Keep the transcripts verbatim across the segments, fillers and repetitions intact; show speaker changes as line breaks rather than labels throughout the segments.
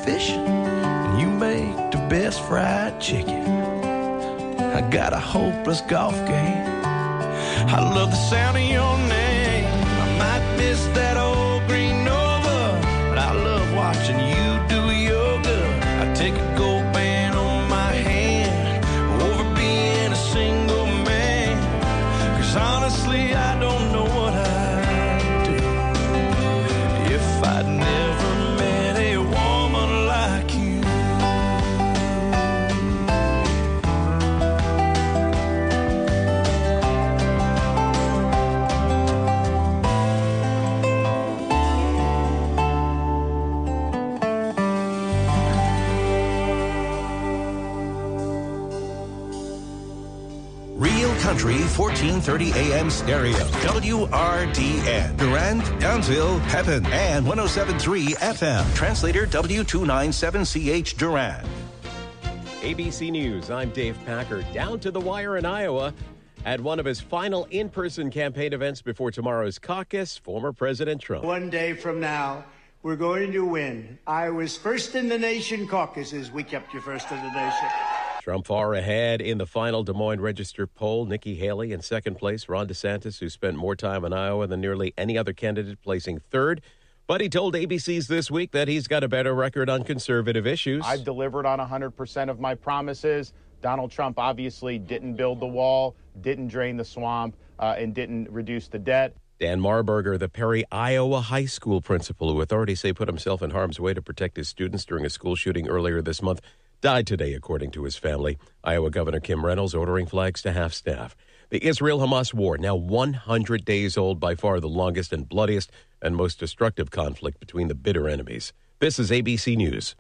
fishing, and you make the best fried chicken. I got a hopeless golf game. I love the sound of your name. I might miss that old green Nova, but I love watching you do yoga. I take a gold band on my hand over being a single man, 'cause honestly I don't know what I'd do if I'd never met a woman like you.
Country fourteen thirty A M stereo, W R D N, Durand, Townsville, Pepin, and one oh seven point three F M. Translator W two ninety-seven C H Durand.
A B C News, I'm Dave Packer. Down to the wire in Iowa. At one of his final in-person campaign events before tomorrow's caucus, former President Trump.
One day from now, we're going to win. Iowa's first in the nation caucuses. We kept you first in the nation.
Trump far ahead in the final Des Moines Register poll. Nikki Haley in second place. Ron DeSantis, who spent more time in Iowa than nearly any other candidate, placing third. But he told A B C's This Week that he's got a better record on conservative issues.
I've delivered on one hundred percent of my promises. Donald Trump obviously didn't build the wall, didn't drain the swamp, uh, and didn't reduce the debt.
Dan Marburger, the Perry, Iowa high school principal, who authorities say put himself in harm's way to protect his students during a school shooting earlier this month, died today, according to his family. Iowa Governor Kim Reynolds ordering flags to half-staff. The Israel-Hamas war, now one hundred days old, by far the longest and bloodiest and most destructive conflict between the bitter enemies. This is A B C News.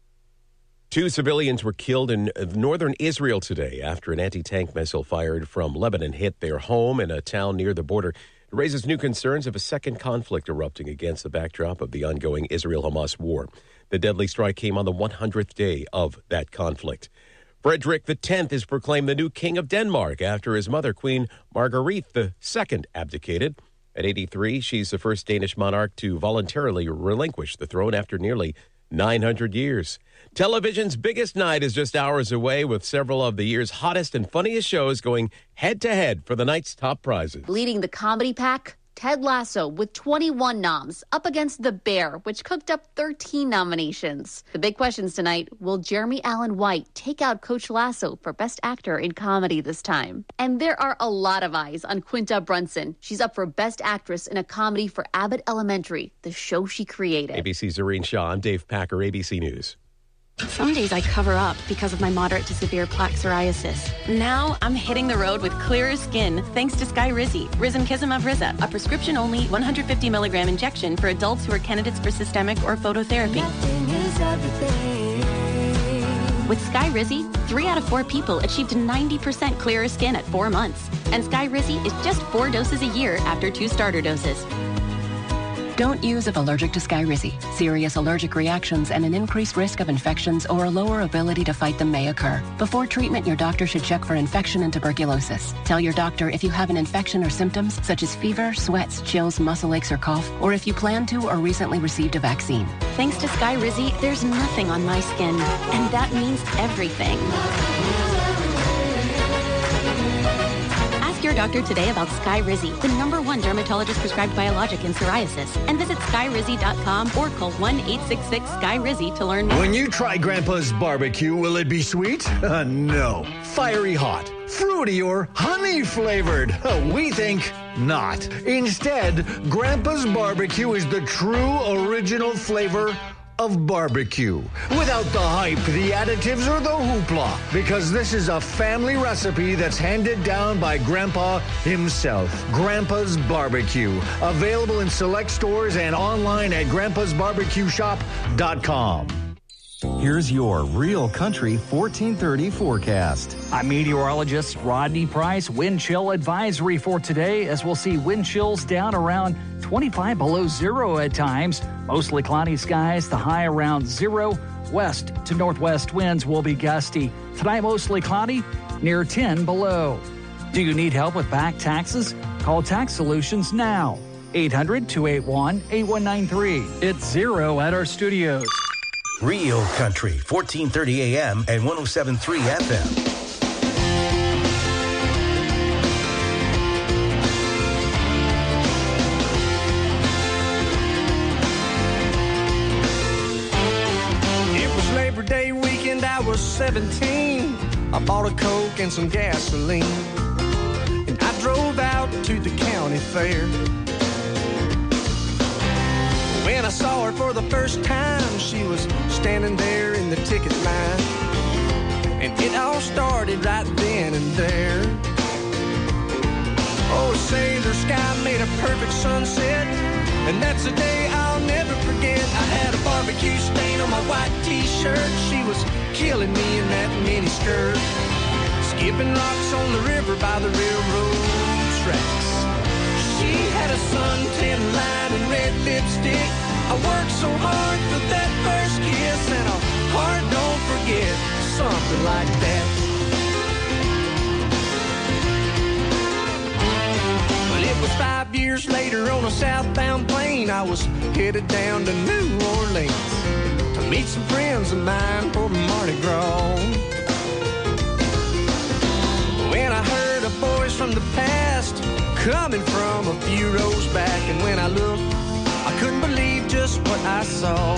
Two civilians were killed in northern Israel today after an anti-tank missile fired from Lebanon hit their home in a town near the border. It raises new concerns of a second conflict erupting against the backdrop of the ongoing Israel-Hamas war. The deadly strike came on the one hundredth day of that conflict. Frederick the tenth is proclaimed the new king of Denmark after his mother, Queen Marguerite the second, abdicated. At eighty-three, she's the first Danish monarch to voluntarily relinquish the throne after nearly nine hundred years. Television's biggest night is just hours away, with several of the year's hottest and funniest shows going head-to-head for the night's top prizes.
Leading the comedy pack, Ted Lasso with twenty-one noms up against The Bear, which cooked up thirteen nominations. The big questions tonight, will Jeremy Allen White take out Coach Lasso for Best Actor in Comedy this time? And there are a lot of eyes on Quinta Brunson. She's up for Best Actress in a comedy for Abbott Elementary, the show she created.
A B C's Zareen Shaw, I'm Dave Packer, A B C News.
Some days I cover up because of my moderate to severe plaque psoriasis. Now I'm hitting the road with clearer skin thanks to Skyrizi, Risankizumab Riza, a prescription-only one hundred fifty milligram injection for adults who are candidates for systemic or phototherapy. With Skyrizi, three out of four people achieved ninety percent clearer skin at four months. And Skyrizi is just four doses a year after two starter doses.
Don't use if allergic to Skyrizi. Serious allergic reactions and an increased risk of infections or a lower ability to fight them may occur. Before treatment, your doctor should check for infection and tuberculosis. Tell your doctor if you have an infection or symptoms such as fever, sweats, chills, muscle aches, or cough, or if you plan to or recently received a vaccine.
Thanks to Skyrizi, there's nothing on my skin, and that means everything. Ask your doctor today about Skyrizi, the number one dermatologist-prescribed biologic in psoriasis, and visit skyrizi dot com or call one eight six six Sky Rizzy to learn more.
When you try Grandpa's barbecue, will it be sweet? Uh, no. Fiery hot, fruity, or honey flavored? Uh, we think not. Instead, Grandpa's barbecue is the true original flavor of barbecue. Without the hype, the additives, or the hoopla. Because this is a family recipe that's handed down by Grandpa himself. Grandpa's Barbecue. Available in select stores and online at grandpas barbecue shop dot com.
Here's your Real Country fourteen thirty forecast.
I'm meteorologist Rodney Price. Wind chill advisory for today, as we'll see wind chills down around twenty-five below zero at times. Mostly cloudy skies, the high around zero. West to northwest winds will be gusty. Tonight, mostly cloudy, near ten below. Do you need help with back taxes? Call Tax Solutions now. eight hundred, two eight one, eight one nine three. It's zero at our studios.
Real Country, fourteen thirty A M and one oh seven point three F M.
Labor Day weekend, I was seventeen. I bought a Coke and some gasoline, and I drove out to the county fair. When I saw her for the first time, she was standing there in the ticket line, and it all started right then and there. Oh, say the sky made a perfect sunset, and that's a day I'll never forget. I had a barbecue stain on my white t-shirt. She was killing me in that mini skirt, skipping rocks on the river by the railroad tracks. She had a suntan line and red lipstick. I worked so hard for that first kiss, and a heart don't forget something like that. It was five years later on a southbound plane. I was headed down to New Orleans to meet some friends of mine for Mardi Gras. When I heard a voice from the past coming from a few rows back, and when I looked, I couldn't believe just what I saw.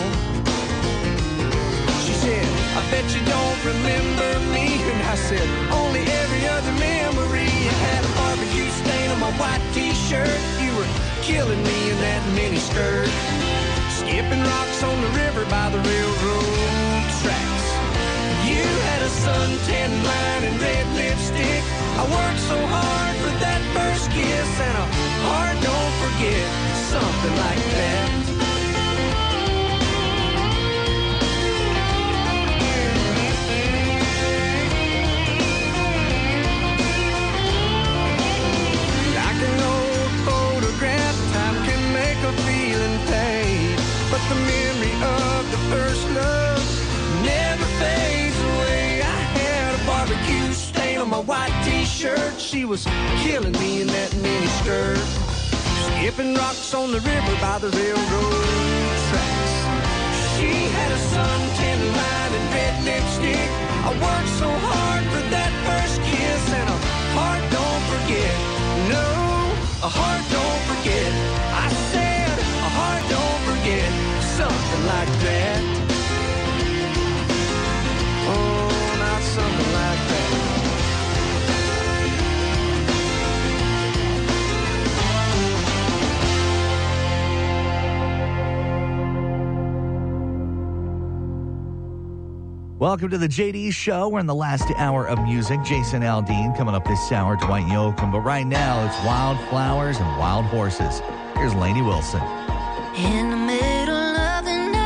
She said, I bet you don't remember me. And I said, only every other memory. I had a barbecue stain on my white t-shirt. You were killing me in that mini skirt, skipping rocks on the river by the railroad tracks. You had a suntan line and red lipstick. I worked so hard for that first kiss, and a heart don't forget something like that. But the memory of the first love never fades away. I had a barbecue stain on my white t-shirt. She was killing me in that mini skirt, skipping rocks on the river by the railroad tracks. She had a suntan line and red lipstick. I worked so hard for that first kiss, and a heart don't forget. No, a heart don't forget. I said a heart don't forget something like that. Oh, not something like that.
Welcome to the J D Show. We're in the last hour of music. Jason Aldean coming up this hour, Dwight Yoakam. But right now, it's Wildflowers and Wild Horses. Here's Lainey Wilson.
In the middle of the night,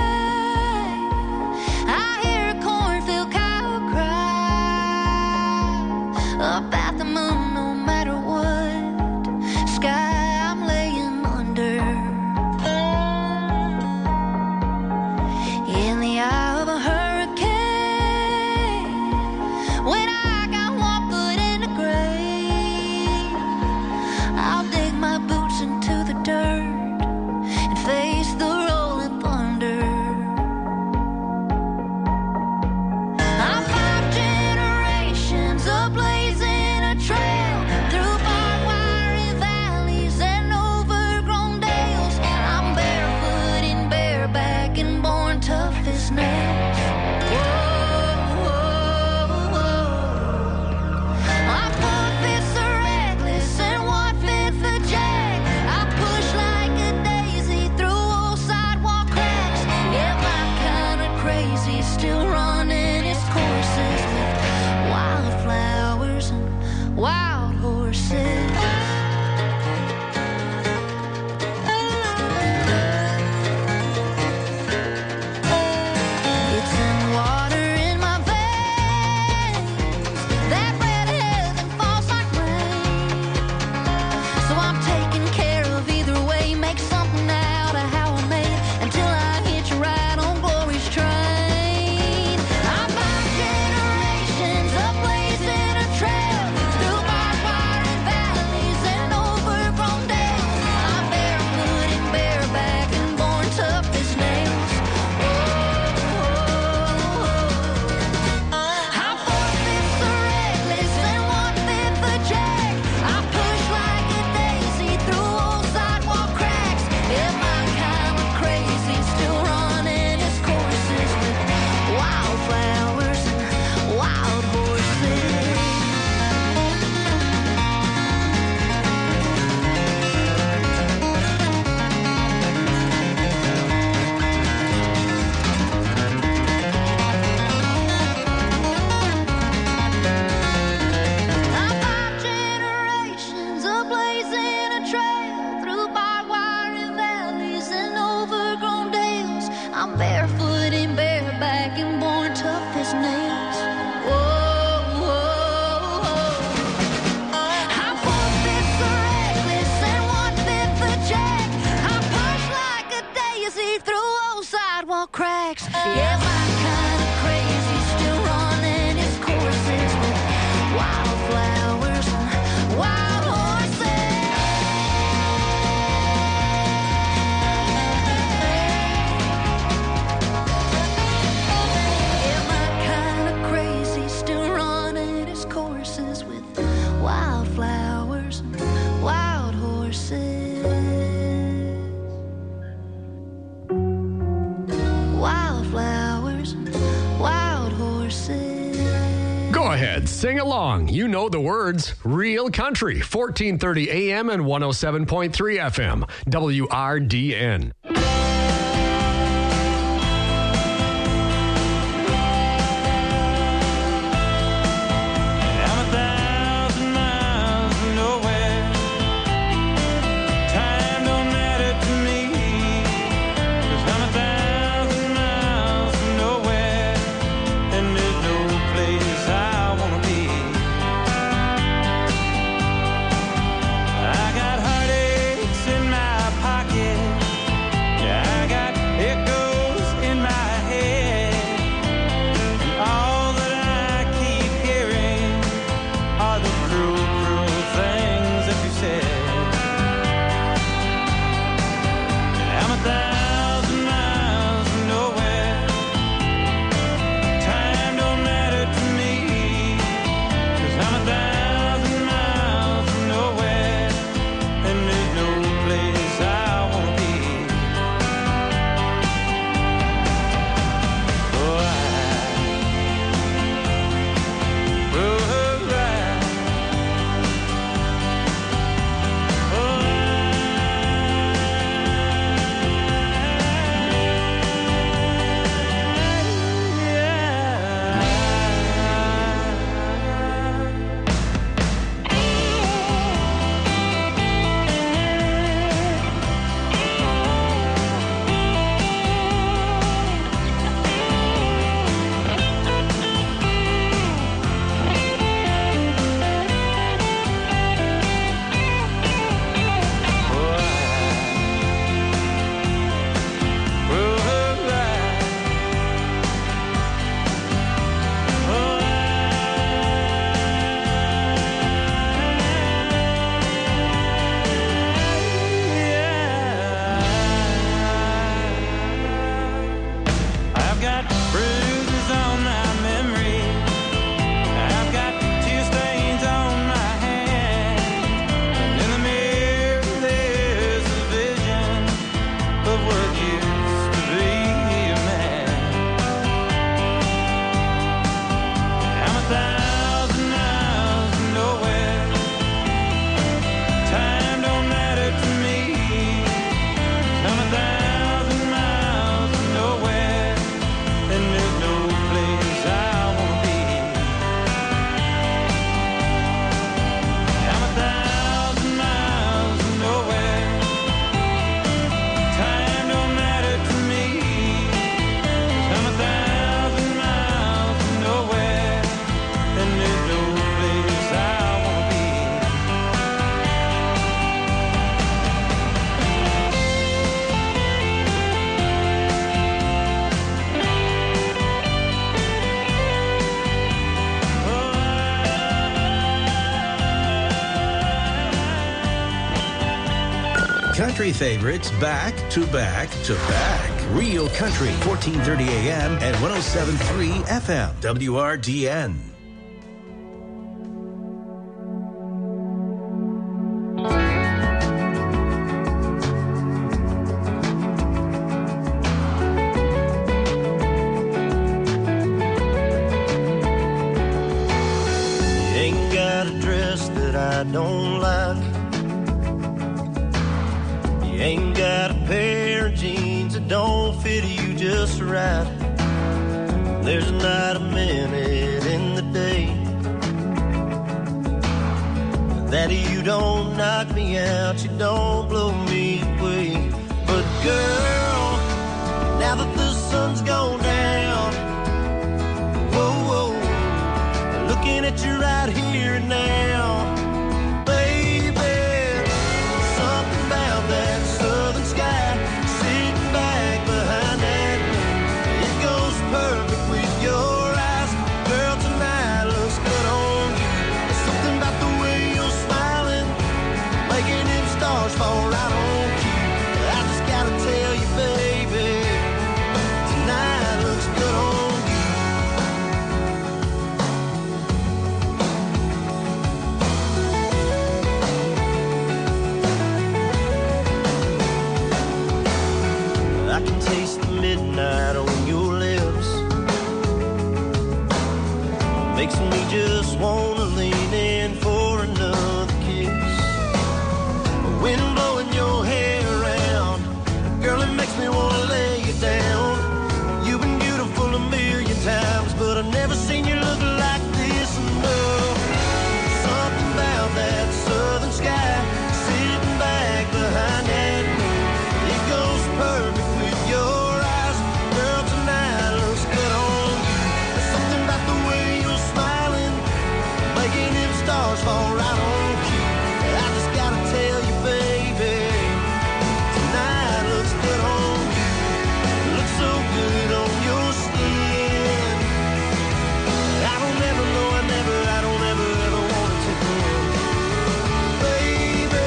I hear a cornfield cow cry up at the moon. No matter what sky I'm laying under, in the eye of a hurricane, when I got one foot in the grave, I'll dig my boots into the dirt and fade
Go ahead, sing along. You know the words. Real Country, fourteen thirty A M and one oh seven point three F M, W R D N.
Country favorites back to back to back. Real Country, fourteen thirty A M and one oh seven point three F M, W R D N.
You ain't got a dress that I don't like. Ain't got a pair of jeans that don't fit you just right. There's not a minute in the day that you don't knock me out, you don't blow me away. But girl, now that the sun's gone down, whoa, whoa, looking at you right here and now, fall right on cue. I just gotta tell you, baby, tonight makes me just wanna lean in for another kiss. Wind blowing your hair around, girl, it makes me wanna lay you down. You've been beautiful a million times, but I've never seen you look like this. No, something about that southern sky, sitting back behind that moon, it goes perfect with your eyes. Girl, tonight looks good on you. There's something about the way you're smiling, making them stars fall right on you. I just gotta tell you, baby, tonight looks good on you. Looks so good on your skin. I don't ever know, I never, I don't ever, ever want to take away, baby.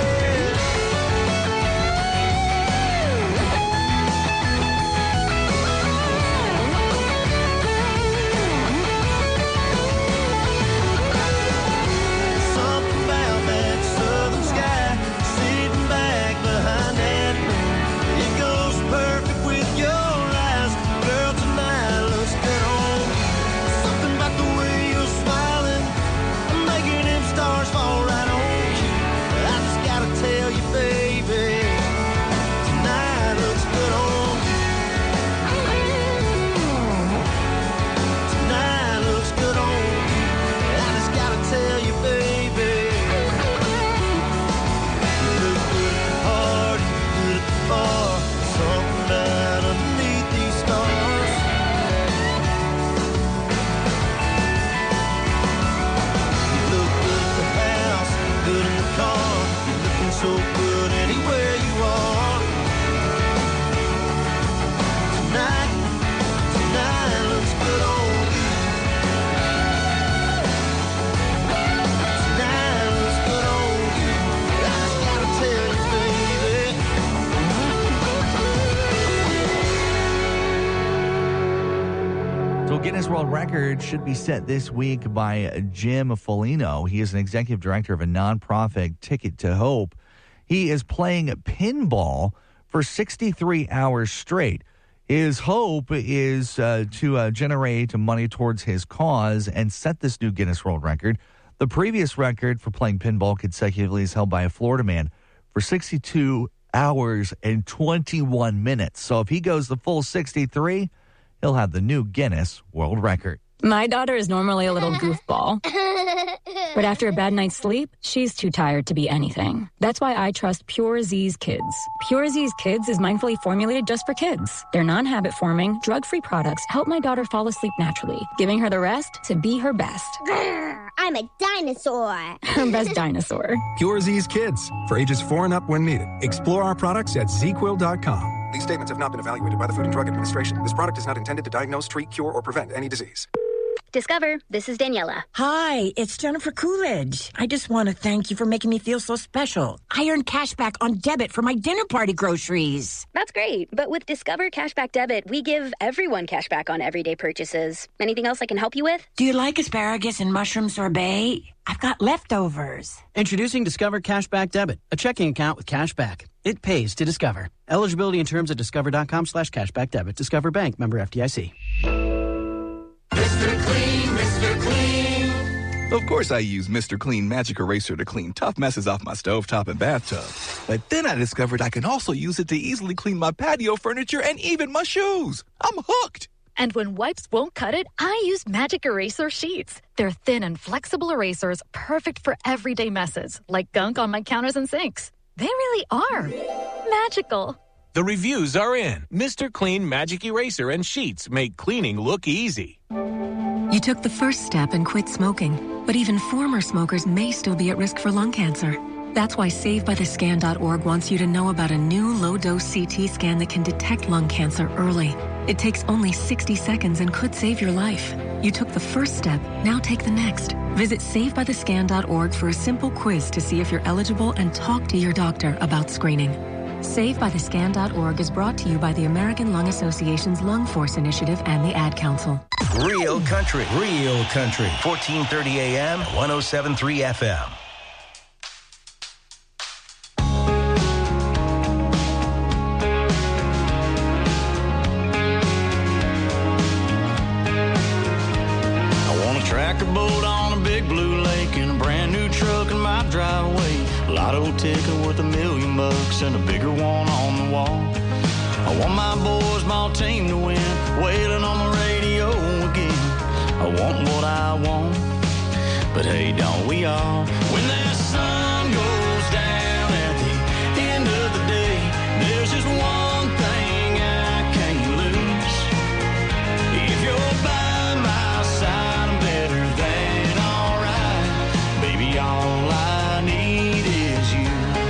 Something about that southern sky, sitting back behind that moon, it goes perfect with your eyes. Girl, tonight looks good on you. Something about the way you're smiling, making them stars fall right on you. I just gotta tell you, baby, tonight looks good on you. Tonight looks good on you. I just gotta tell you, baby, you look good at the party, good at the bar, something about underneath these stars. You look good at the house, good in the car, you're looking so good anywhere you are. Tonight, tonight looks good on you. Tonight looks good on you. I just gotta tell you, baby.
So Guinness World Record should be set this week by Jim Folino. He is an executive director of a nonprofit, Ticket to Hope. He is playing pinball for sixty-three hours straight. His hope is uh, to uh, generate money towards his cause and set this new Guinness World Record. The previous record for playing pinball consecutively is held by a Florida man for sixty-two hours and twenty-one minutes. So if he goes the full sixty-three, he'll have the new Guinness World Record.
My daughter is normally a little goofball, but after a bad night's sleep, she's too tired to be anything. That's why I trust Pure Z's Kids. Pure Z's Kids is mindfully formulated just for kids. Their non-habit forming, drug-free products help my daughter fall asleep naturally, giving her the rest to be her best.
I'm a dinosaur.
Her best dinosaur.
Pure Z's Kids, for ages four and up when needed. Explore our products at z quill dot com. These statements have not been evaluated by the Food and Drug Administration. This product is not intended to diagnose, treat, cure, or prevent any disease.
Discover, this is Daniela.
Hi, it's Jennifer Coolidge. I just want to thank you for making me feel so special. I earned cash back on debit for my dinner party groceries.
That's great, but with Discover Cashback Debit, we give everyone cash back on everyday purchases. Anything else I can help you with?
Do you like asparagus and mushroom sorbet? I've got leftovers.
Introducing Discover Cashback Debit, a checking account with cash back. It pays to Discover. Eligibility and terms at discover.com slash cashback debit. Discover Bank, member F D I C.
Mister Clean, Mister Clean. Of course I use Mister Clean Magic Eraser to clean tough messes off my stovetop and bathtub. But then I discovered I can also use it to easily clean my patio furniture and even my shoes. I'm hooked.
And when wipes won't cut it, I use Magic Eraser Sheets. They're thin and flexible erasers, perfect for everyday messes, like gunk on my counters and sinks. They really are magical.
The reviews are in. Mister Clean Magic Eraser and Sheets make cleaning look easy.
You took the first step and quit smoking, but even former smokers may still be at risk for lung cancer. That's why Save By The Scan dot org wants you to know about a new low-dose C T scan that can detect lung cancer early. It takes only sixty seconds and could save your life. You took the first step, now take the next. Visit Save By The Scan dot org for a simple quiz to see if you're eligible and talk to your doctor about screening. Save By The Scan dot org is brought to you by the American Lung Association's Lung Force Initiative and the Ad Council.
Real country, real country. fourteen thirty A M, one oh seven point three F M.
I want to track a boat on a big blue lake and a brand new truck in my driveway. A lotto ticket worth a million bucks and a bigger one on the wall. I want my boys, my team to win, wailing on the radio again. I want what I want, but hey, don't we all? When that sun goes down at the end of the day, there's just one thing I can't lose. If you're by my side, I'm better than alright. Baby, all I need is you.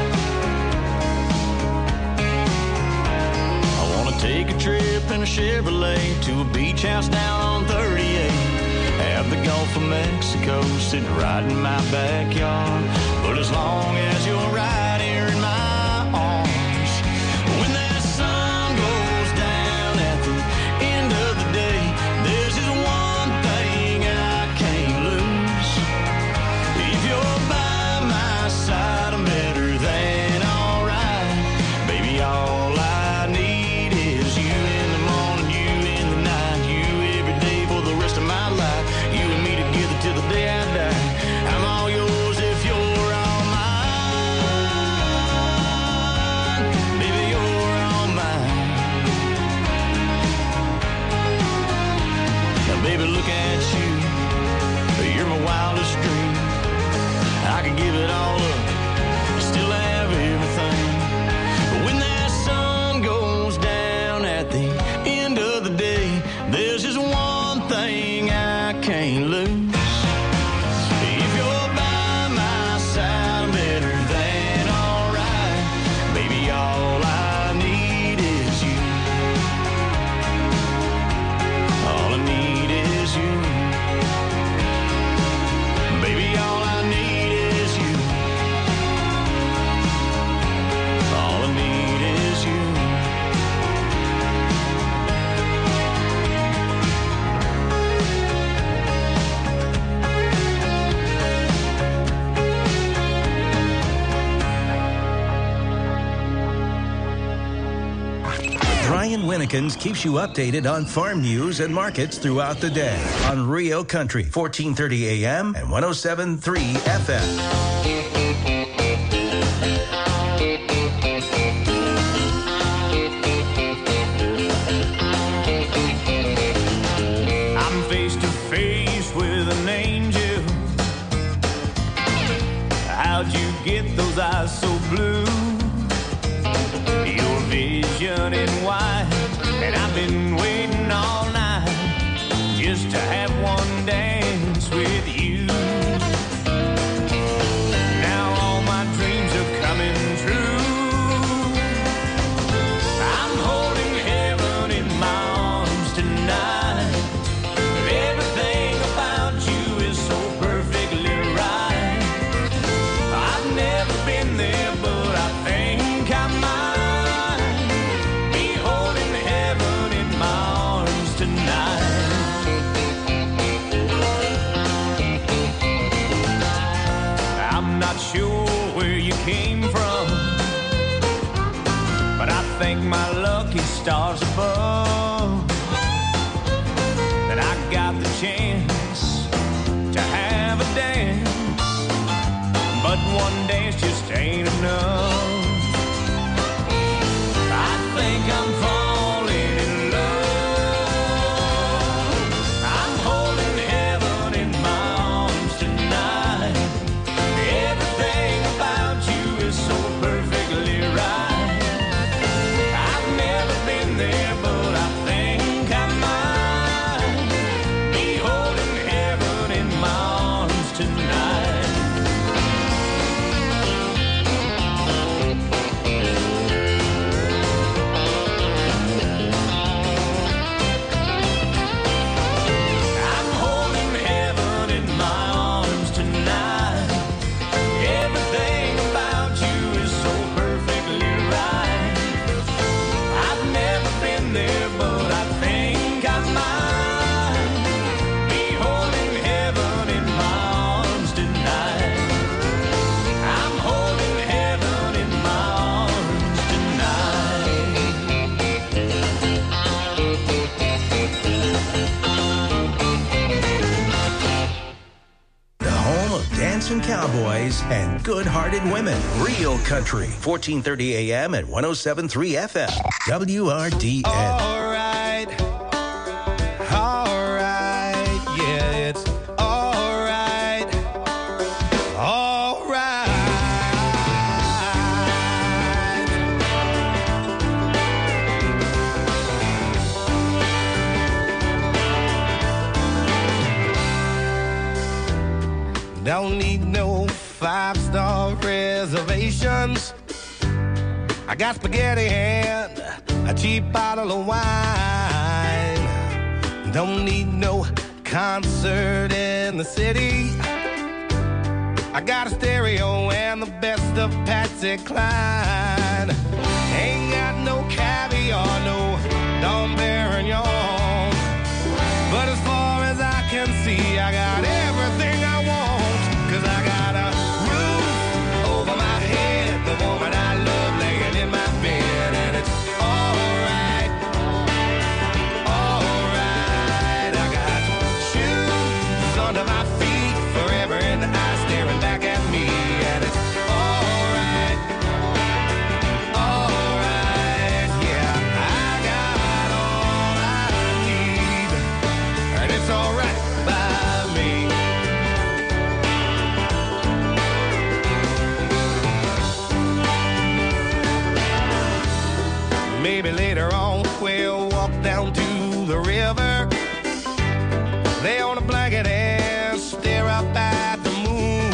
I wanna take a trip in a Chevrolet to a beach house down on thirty-eight. Have the Gulf of Mexico sitting right in my backyard. But as long as you're right here in my arms, when that sun goes down at the end of the day, there's just one thing I can't lose. If you're by my side, I'm better than alright. Baby, all I need is you in the morning, you in the night, you every day for the rest of my life. You and me together till the day I die. I'm all yours if you're all mine. Baby, you're all mine. Now, baby, look at you. You're my wildest dream. I could give it all up, still have everything. But when that sun goes down at the end of the day, there's just one thing I can't lose. If you're by my side, I'm better than alright. Baby, all I need is you. All I need is you. Baby, all I need is you. All I need is you.
Brian Winnekins keeps you updated on farm news and markets throughout the day on Rio Country, fourteen thirty A M and one oh seven point three F M.
I'm face to face with an angel. How'd you get those eyes so blue? Your vision in white, and I've been waiting all night just to have one dance with you. Now all my dreams are coming true. I'm holding heaven in my arms tonight. Everything about you is so perfectly right. I've never been there, but I think I might be holding
handsome cowboys and good-hearted women. Real Country, fourteen thirty A M and one oh seven point three F M. W R D N.
All right. All right. Yeah, it's all right. All right. Don't need no five-star reservations. I got spaghetti and a cheap bottle of wine. Don't need no concert in the city. I got a stereo and the best of Patsy Cline. Ain't got no caviar, no Dom Perignon. But as far as I can see, I got everything I want. 'Cause I got a roof over my head, the woman I love laying in my bed, and it's all right, all right. I got shoes under my feet, forever in the eyes staring back at me, and it's all right, all right. Yeah, I got all I need, and it's all right by me. Maybe later on we'll walk down to the river, lay on a blanket and stare up at the moon.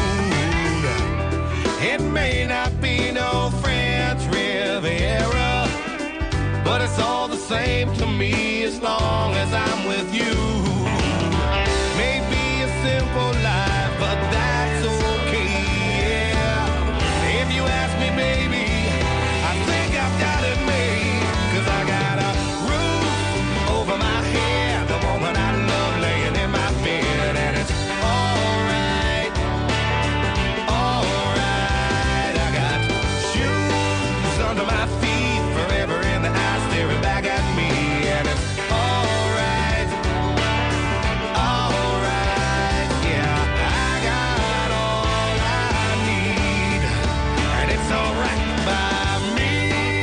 It may not be no French Riviera, but it's all the same to me as long as I'm with you. Maybe a simple life, but that's okay, yeah. If you ask me, baby, I think I've got it made. 'Cause I got a roof over my head, the woman I love laying in my bed, and it's all right, all right. I got shoes under my feet, forever in the eyes staring back at me, and it's all right, all right. Yeah, I got all I need, and it's all right by me.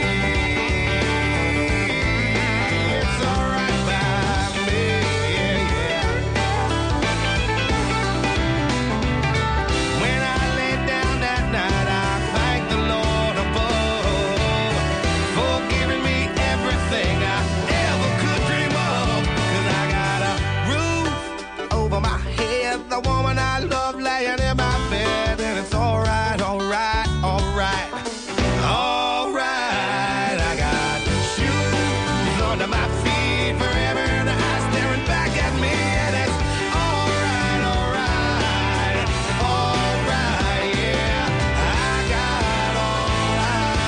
The woman I love laying in my bed, and it's all right, all right, all right, all right. I got shoes under my feet, forever in the eyes staring back at me, and it's all right, all right, all right, yeah. I got all I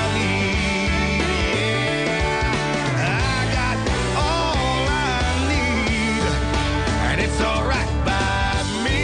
need, yeah. I got all I need, and it's all right by me.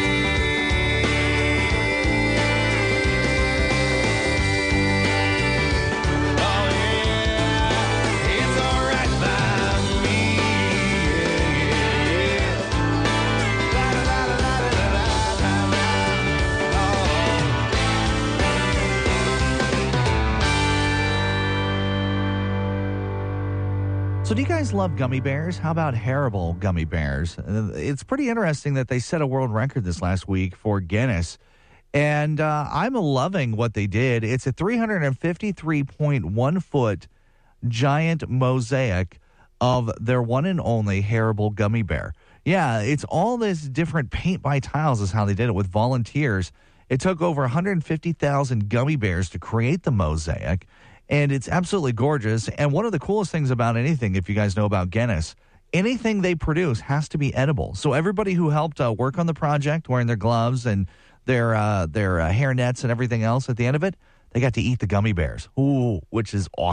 So do you guys love gummy bears? How about Haribo gummy bears? Uh, It's pretty interesting that they set a world record this last week for Guinness. And uh, I'm loving what they did. It's a three hundred fifty-three point one foot giant mosaic of their one and only Haribo gummy bear. Yeah, it's all this different paint by tiles is how they did it with volunteers. It took over one hundred fifty thousand gummy bears to create the mosaic. And it's absolutely gorgeous. And one of the coolest things about anything, if you guys know about Guinness, anything they produce has to be edible. So everybody who helped uh, work on the project, wearing their gloves and their uh, their uh, hair nets and everything else, at the end of it, they got to eat the gummy bears, ooh, which is awesome.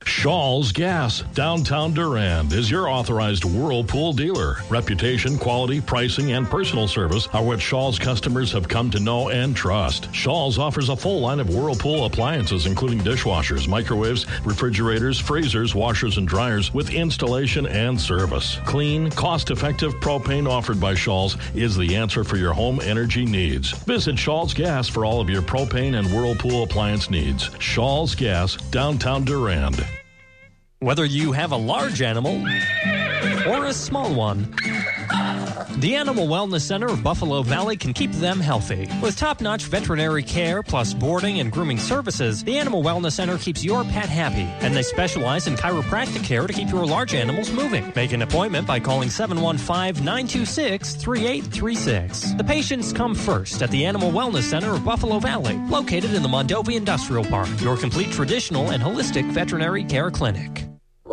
Shaw's Gas, downtown Durand, is your authorized Whirlpool dealer. Reputation, quality, pricing, and personal service are what Shaw's customers have come to know and trust. Shaw's offers a full line of Whirlpool appliances, including dishwashers, microwaves, refrigerators, freezers, washers, and dryers, with installation and service. Clean, cost-effective propane offered by Shaw's is the answer for your home energy needs. Visit Shaw's Gas for all of your propane and Whirlpool appliance needs. Shaw's Gas, downtown Durand.
Whether you have a large animal or a small one, the Animal Wellness Center of Buffalo Valley can keep them healthy. With top-notch veterinary care plus boarding and grooming services, the Animal Wellness Center keeps your pet happy, and they specialize in chiropractic care to keep your large animals moving. Make an appointment by calling seven one five, nine two six, three eight three six. The patients come first at the Animal Wellness Center of Buffalo Valley, located in the Mondovi Industrial Park, your complete traditional and holistic veterinary care clinic.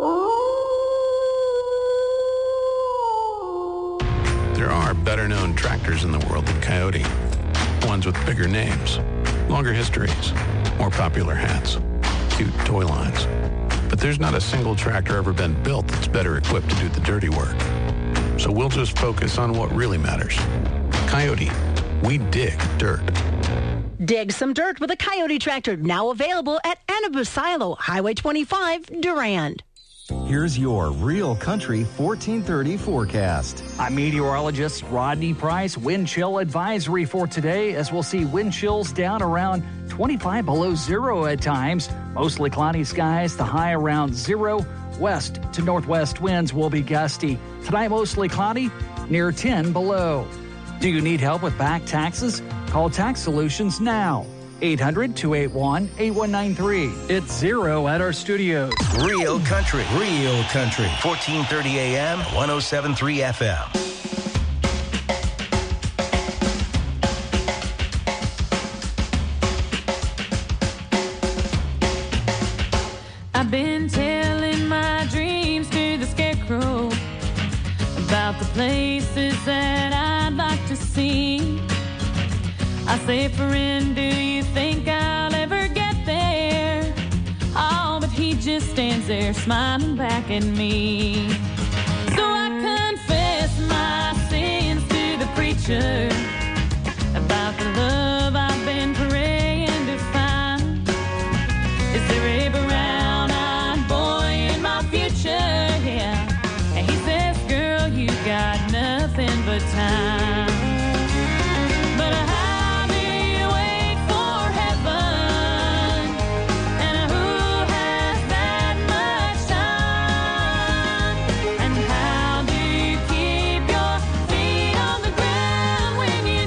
There are better-known tractors in the world than Coyote. Ones with bigger names, longer histories, more popular hats, cute toy lines. But there's not a single tractor ever been built that's better equipped to do the dirty work. So we'll just focus on what really matters. Coyote, we dig dirt.
Dig some dirt with a Coyote tractor, now available at Anabu Silo, Highway twenty-five, Durand.
Here's your Real Country fourteen thirty forecast.
I'm meteorologist Rodney Price. Wind chill advisory for today, as we'll see wind chills down around twenty-five below zero at times. Mostly cloudy skies, the high around zero. West to northwest winds will be gusty. Tonight mostly cloudy, near ten below. Do you need help with back taxes? Call Tax Solutions now. eight hundred, two eight one, eight one nine three. It's zero at our studios.
Real Country. Real Country. fourteen thirty A M, one oh seven point three F M.
I've been telling my dreams to the scarecrow about the places that I'd like to see. I say, friend, do you think I'll ever get there? Oh, but he just stands there smiling back at me. So I confess my sins to the preacher about the love I've been praying to find. Is there a brown-eyed boy in my future? Yeah. And he says, girl, you got nothing but time. But I when you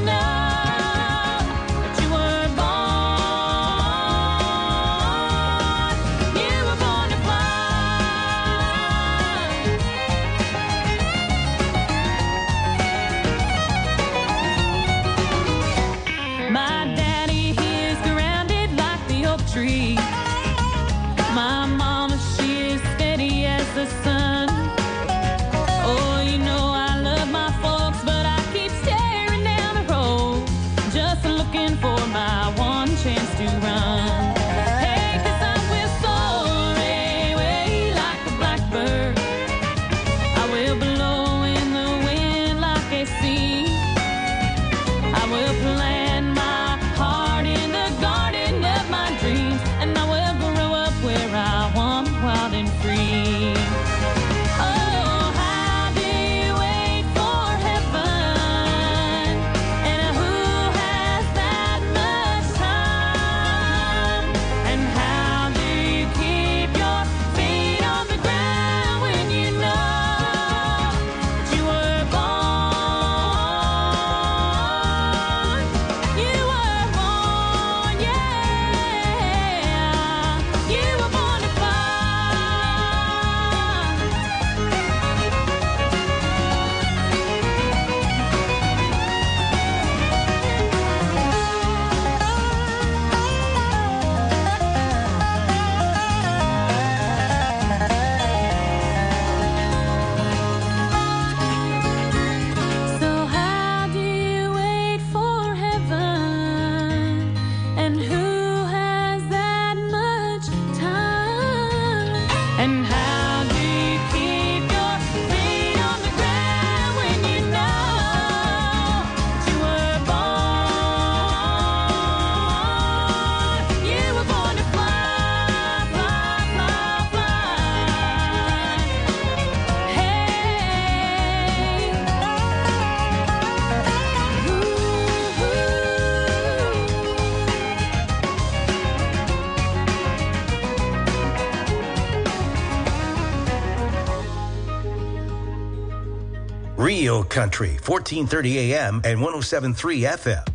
Real Country, fourteen thirty A M and one oh seven point three F M.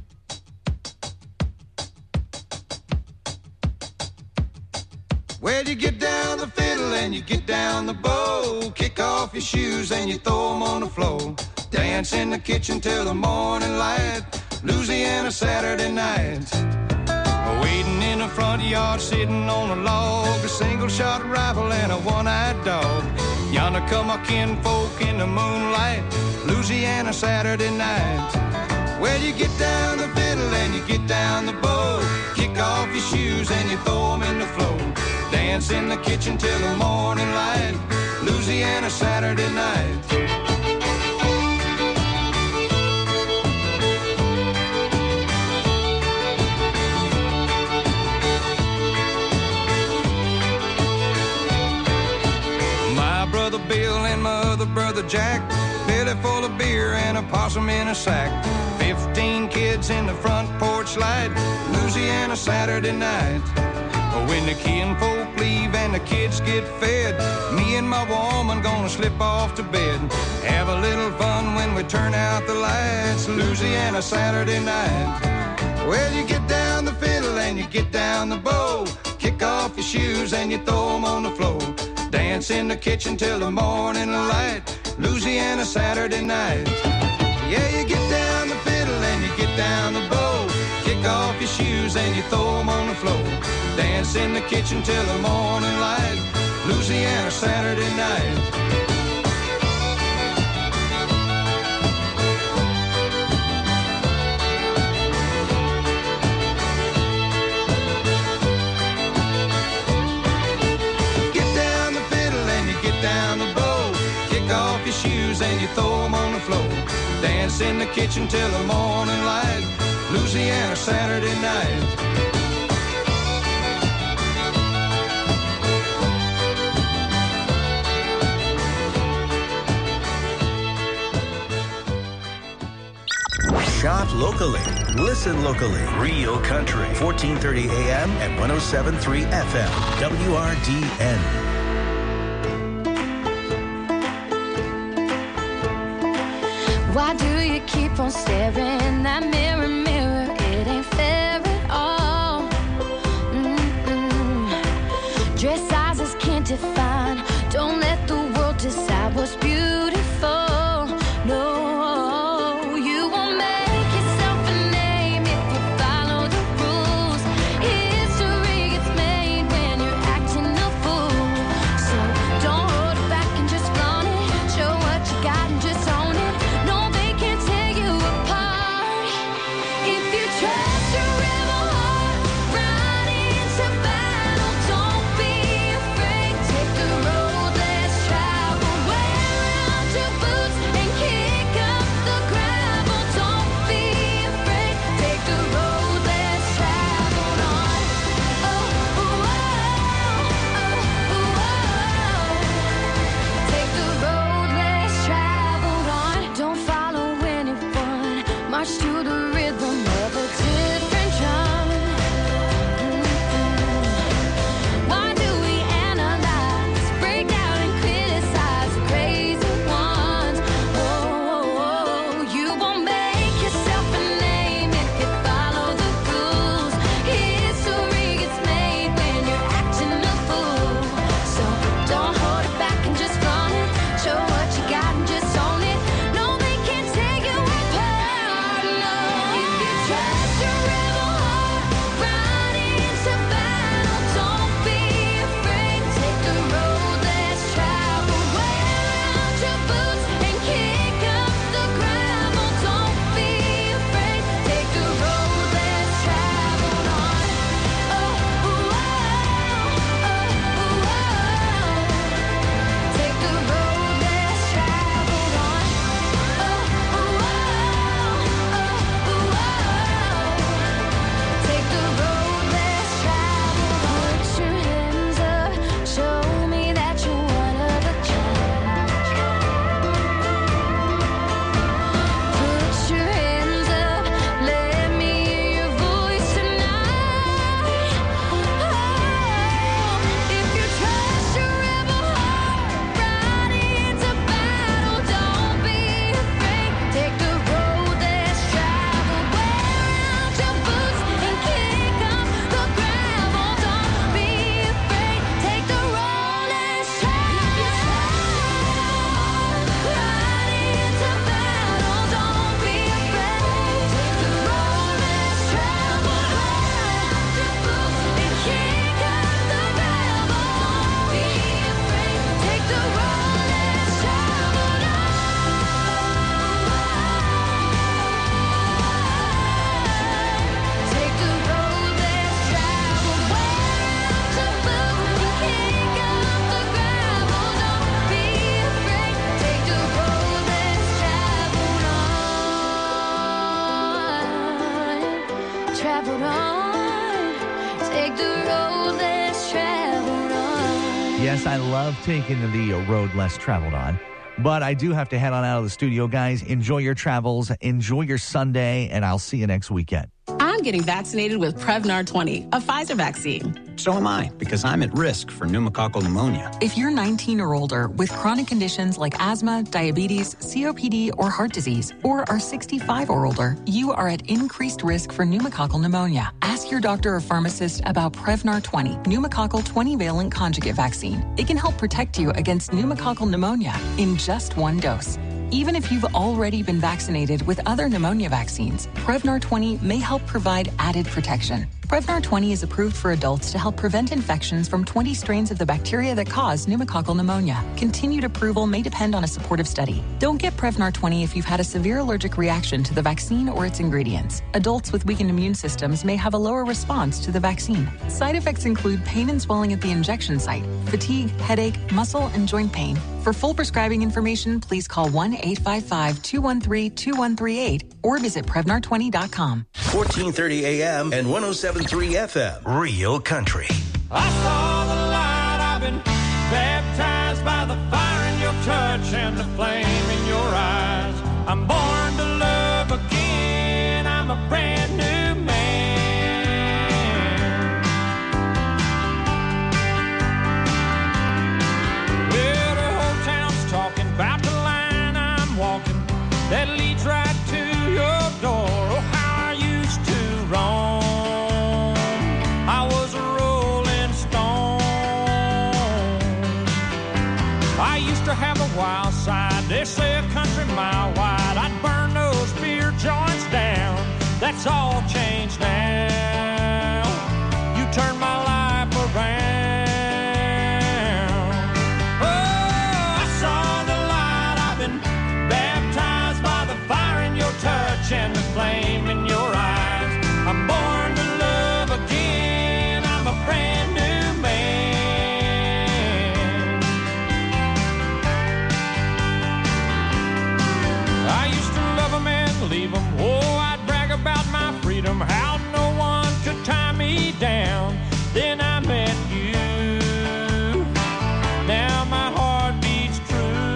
Well, you get down the fiddle and you get down the bow. Kick off your shoes and you throw them on the floor. Dance in the kitchen till the morning light. Louisiana Saturday night. Waiting in the front yard, sitting on a log. A single-shot rifle and a one-eyed dog. Yonder come our kinfolk in the moonlight. Louisiana Saturday night. Well, you get down the fiddle and you get down the bow. Kick off your shoes and you throw them in the floor. Dance in the kitchen till the morning light. Louisiana Saturday night. Brother Bill and my other brother Jack, belly full of beer and a possum in a sack. Fifteen kids in the front porch light. Louisiana Saturday night. When the kinfolk leave and the kids get fed, me and my woman gonna slip off to bed. Have a little fun when we turn out the lights. Louisiana Saturday night. Well, you get down the fiddle and you get down the bow. Kick off your shoes and you throw them on the floor. Dance in the kitchen till the morning light. Louisiana Saturday night. Yeah, you get down the fiddle and you get down the bow. Kick off your shoes and you throw them on the floor. Dance in the kitchen till the morning light. Louisiana Saturday night. Shoes and you throw them on the floor. Dance in the kitchen till the morning light. Louisiana Saturday night.
Shop locally. Listen locally. Real Country, fourteen thirty A M and one oh seven point three F M. W R D N.
Why do you keep on staring that mirror, mirror? It ain't fair at all. Mm-mm. Dress sizes can't define. Don't let the world decide what's beautiful. No, you won't make yourself a name if you follow the rules. History gets made when you're acting a fool. So don't hold it back and just flaunt it. Show what you got and just own it. traveled on. Take the road less traveled on.
Yes, I love taking the road less traveled on. But I do have to head on out of the studio, guys. Enjoy your travels. Enjoy your Sunday, and I'll see you next weekend.
I'm getting vaccinated with Prevnar twenty, a Pfizer vaccine.
So am I, because I'm at risk for pneumococcal pneumonia.
If you're nineteen or older with chronic conditions like asthma, diabetes, C O P D, or heart disease, or are sixty-five or older, you are at increased risk for pneumococcal pneumonia. Ask your doctor or pharmacist about Prevnar twenty, pneumococcal twenty-valent conjugate vaccine. It can help protect you against pneumococcal pneumonia in just one dose. Even if you've already been vaccinated with other pneumonia vaccines, Prevnar twenty may help provide added protection. Prevnar twenty is approved for adults to help prevent infections from twenty strains of the bacteria that cause pneumococcal pneumonia. Continued approval may depend on a supportive study. Don't get Prevnar twenty if you've had a severe allergic reaction to the vaccine or its ingredients. Adults with weakened immune systems may have a lower response to the vaccine. Side effects include pain and swelling at the injection site, fatigue, headache, muscle, and joint pain. For full prescribing information, please call one eight five five, two one three, two one three eight or visit Prevnar twenty dot com.
fourteen thirty A M and one oh seven point three F M. Real Country.
I saw the light. I've been baptized by the fire in your touch and the flame in your eyes. I'm born to love again. I'm a brand new man. Well, the whole town's talking about the line I'm walking that leads right to your door. Oh, how I used to roam. I was a rolling stone. I used to have a wild side. They say a country mile wide. I'd burn those beer joints down. That's all changed now. You turned my life around. Oh, I saw the light. I've been baptized by the fire in your touch and the flame in your eyes. I'm born to love again. I'm a brand new man. I used to love them and leave them. Oh, I'd brag about my freedom, how no one could tie me down. Then I met you. Now my heart beats true.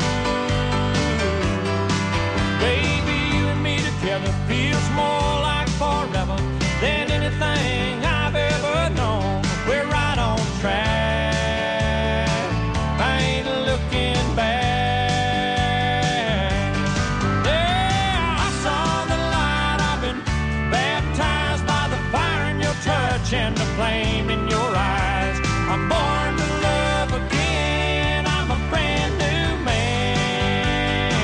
Baby, you and me together feels more like forever than anything I've ever known. We're right on track. I ain't looking back. Yeah, I saw the light. I've been baptized by the fire in your touch and the flame in your eyes. I'm born to love again. I'm a brand new man.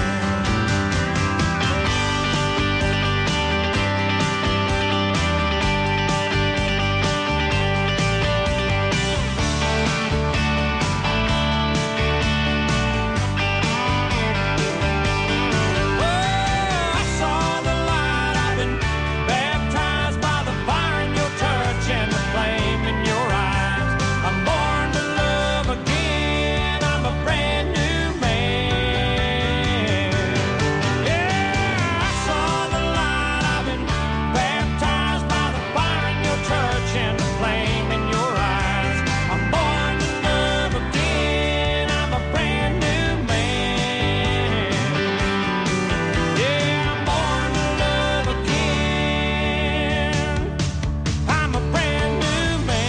Oh, I saw the light. I've been baptized by the fire in your touch and the flame in your eyes. I'm born to love again. I'm a brand new man. Yeah, I saw the light. I've been baptized by the fire in your touch and the flame in your eyes. I'm born to love again. I'm a brand new man. Yeah, I'm born to love again. I'm a brand new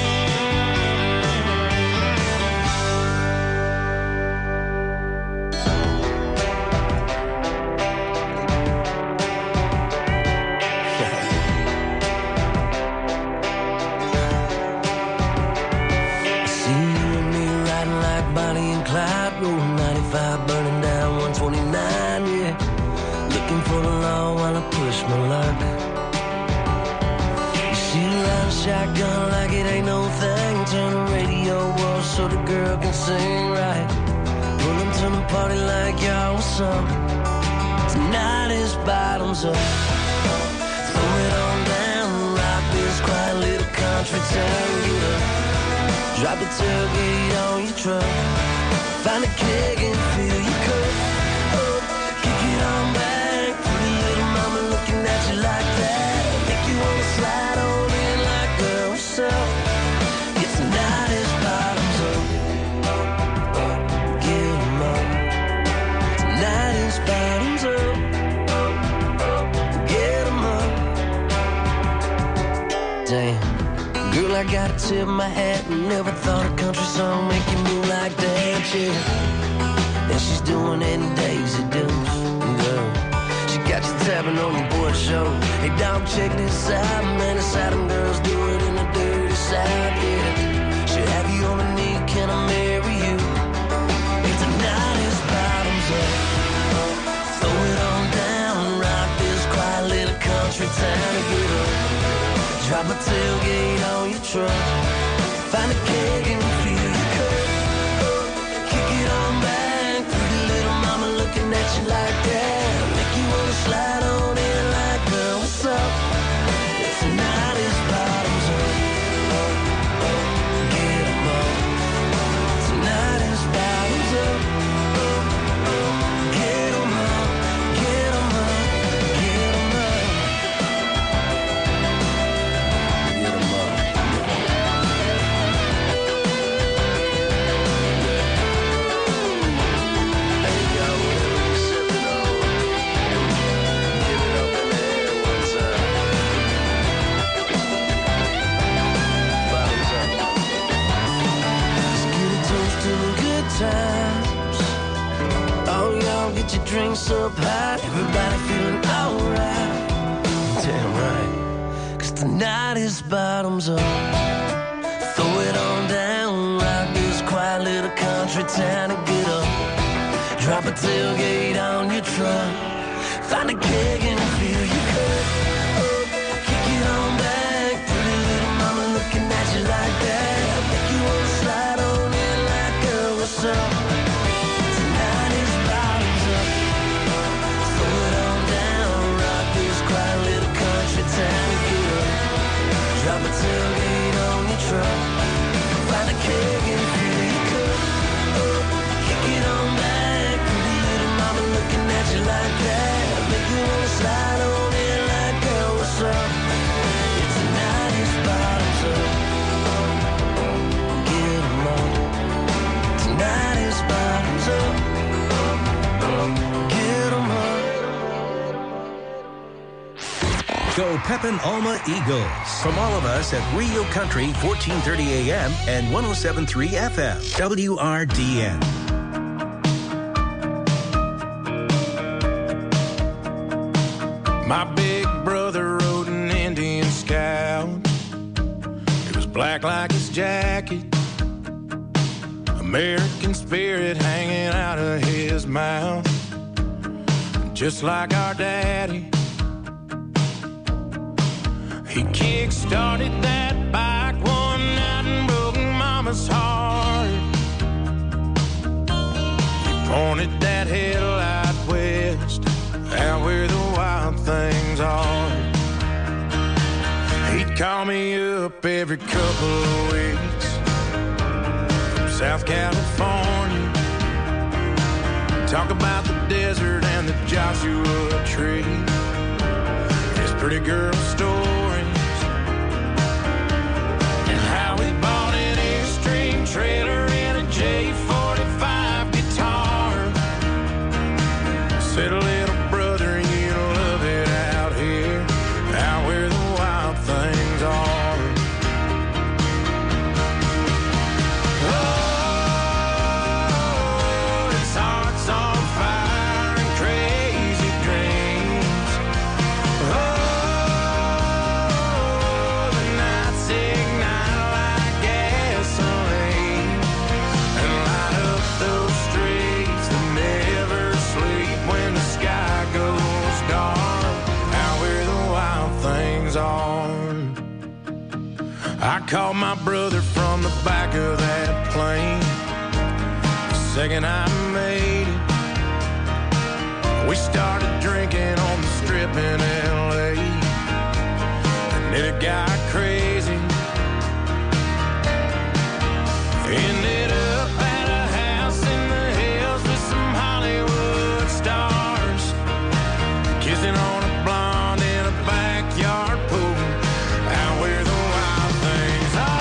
See you and me riding like Bonnie and Clyde, rolling ninety-five, burning down one twenty-nine, yeah. Looking for the law while I push my luck. You see the line shotgun like it ain't no thing. Turn the radio off so the girl can sing right. Pulling to the party like y'all was some. Tonight is bottoms up. Throw it on down, rock this quiet little country town. Get up. Drop the tailgate on your truck. Find a keg and fill your cup. Up, kick it on back. Pretty little mama looking at you like that. Make you wanna slide I gotta tip my hat. Never thought a country song make you move like that, yeah. And she's doing any Daisy Dukes, girl. She got you tapping on your board show. Hey, dog, check this out, man. It's how them girls do it in the dirty South, yeah. She'll have you on a knee, can I marry you? Hey, tonight is bottoms up. Throw it on down, rock this quiet little country town and get up. Drop a tailgate on your truck. Find a keg and fill your cup. Kick it on back. Pretty little mama looking at you like that. Make you wanna slide on in like, girl, what's up? Tonight is bottoms up. Get 'em up. Tonight is bottoms up. Get 'em up. Get 'em up. Get 'em up. Times. Oh, y'all get your drinks up high. Everybody feeling alright. Damn right. Cause tonight is bottoms up. Throw it on down. Rock this quiet little country town and get up. Drop a tailgate on your truck. Find a keg and fill your cup. Kick it on back. Pretty little mama looking at you like that. Make you wanna slide on in like, girl, what's up? Tonight is bottoms up. Throw it on down. Rock this quiet little country town and get up. Drop a tailgate on your truck. Find a keg and fill your cup. Kick it on back. Pretty little mama looking at you like that. Make you wanna slide on in like, girl, what's up? Yeah, tonight is bottoms up. Get 'em up. Tonight is bottoms up. Get 'em up.
Go Pepin Alma Eagles. From all of us at Rio Country, fourteen thirty A M and one oh seven point three F M, W R D N.
My big brother rode an Indian Scout. It was black like his jacket. American spirit hanging out of his mouth. Just like our daddy. He kick-started that bike one night and broke mama's heart. He pointed that headlight west, out where the wild things are. He'd call me up every couple of weeks from South California. Talk about the desert and the Joshua Tree. His pretty girl stories. And how he bought an Airstream trailer and a J forty-five guitar. Said, little brother, you love it out here, out where the wild things are. Oh, his heart's on fire and crazy dreams. Oh, the nights ignite like gasoline and light up those streets that never sleep when the sky goes dark, out where the wild things are. I called my brother from the back of that plane the second I made it. We started drinking on the strip in L A, and it got crazy. Ended up at a house in the hills with some Hollywood stars, kissing on a blonde in a backyard pool, out where the wild things are.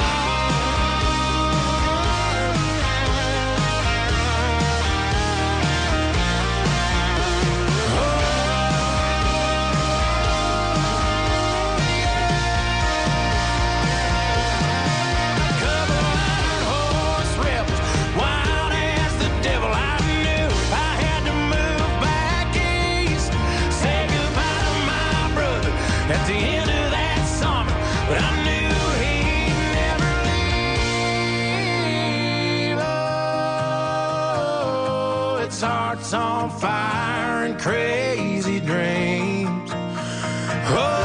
Oh, yeah. gas on me, but I knew he'd never leave. Oh, its heart's on fire and crazy dreams. Oh.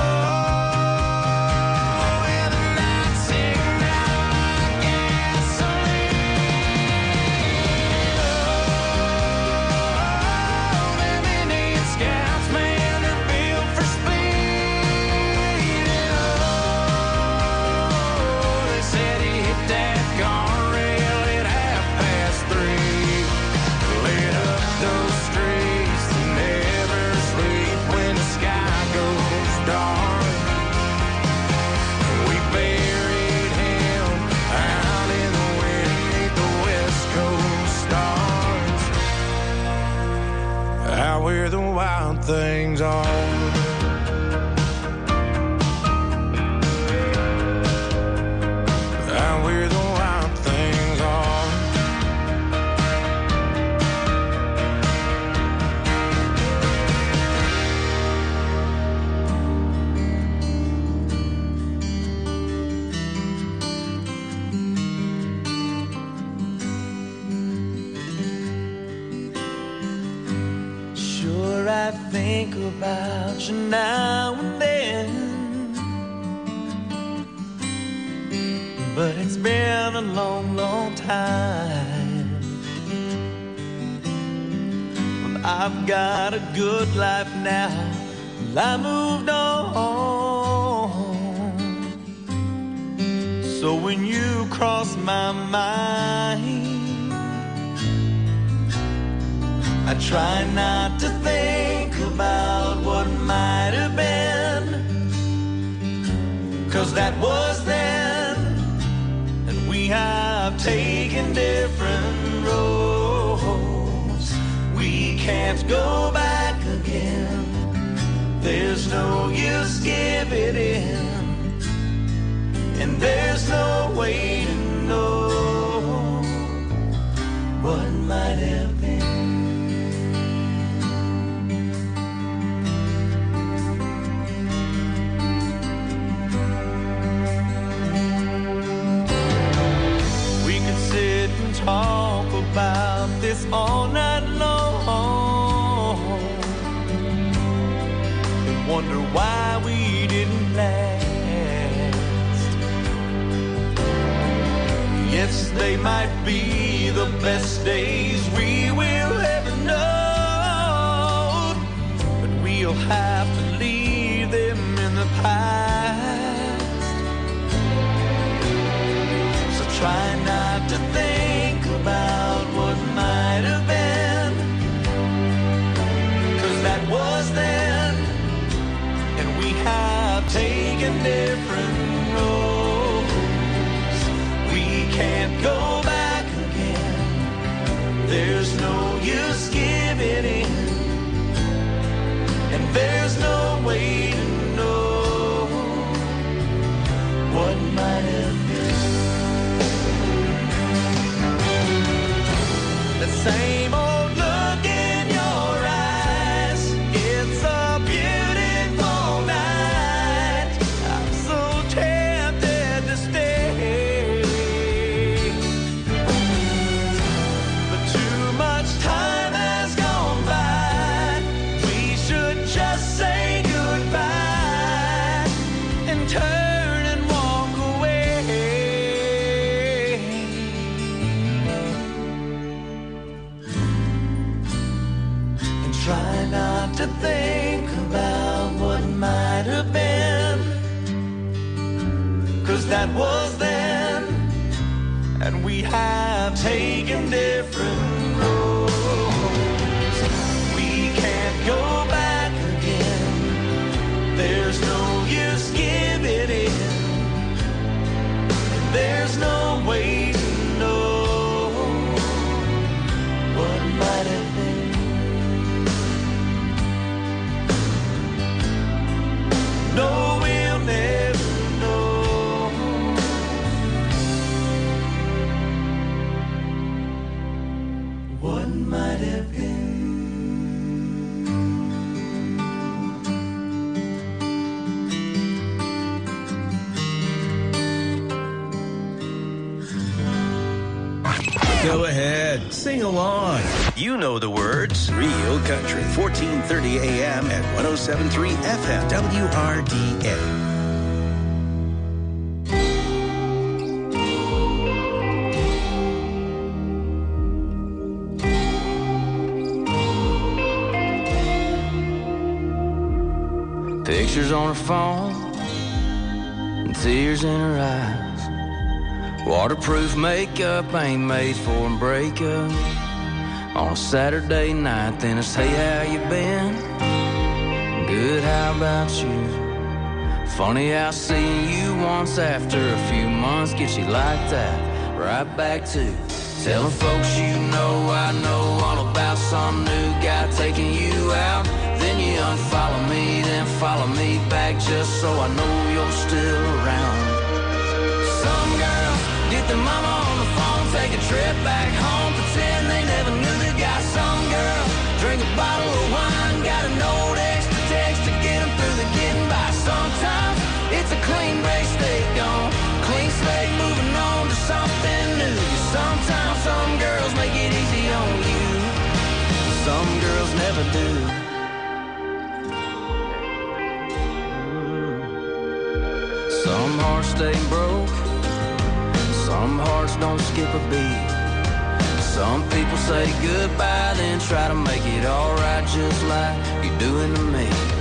Where the wild things are. Out where the wild things are. Sure, I think about you now and then, but it's been a long, long time. Well, I've got a good life now, well, I moved on. So when you cross my mind, I try not to think about what might have been, 'cause that was then, and we have taken different roads. We can't go back again. There's no use giving in, and there's no way to know what might have been. Talk about this all night long and wonder why we didn't last. Yes, they might be the best days we will ever know, but we'll have to leave them in the past. So try not to think about what might have been, 'cause that was then, and we have taken different roads. We can't go back again. There's no use giving in, and there's no way to know what might have been. The same old look in your eyes. It's a beautiful night. I'm so tempted to stay, but too much time has gone by. We should just say goodbye and turn and walk away. Try not to think about what might have been, 'cause that was then, and we have taken different roads. We can't go back again. There's no use giving in, and there's no way to know what might have been. No, we'll never know what might have been. Go ahead, sing along. You know the words. Real Country, fourteen thirty A M at one oh seven point three F M, W R D A.
Pictures on her phone and tears in her eyes. Waterproof makeup ain't made for a breakup. On a Saturday night, then it's hey, how you been? Good, how about you? Funny how seeing you once after a few months gets you like that. Right back to telling folks you know I know all about some new guy taking you out. Then you unfollow me, then follow me back just so I know you're still around. Some girls get their mama on the phone, take a trip back home, pretend they never knew the guy. Some girls drink a bottle of wine, got a note, extra text to get them through the getting by. Sometimes it's a clean break, stay gone, clean slate, moving on to something new. Sometimes some girls make it easy on you, some girls never do. Some hearts stay broke, some hearts don't skip a beat. Some people say goodbye, then try to make it alright just like you're doing to me.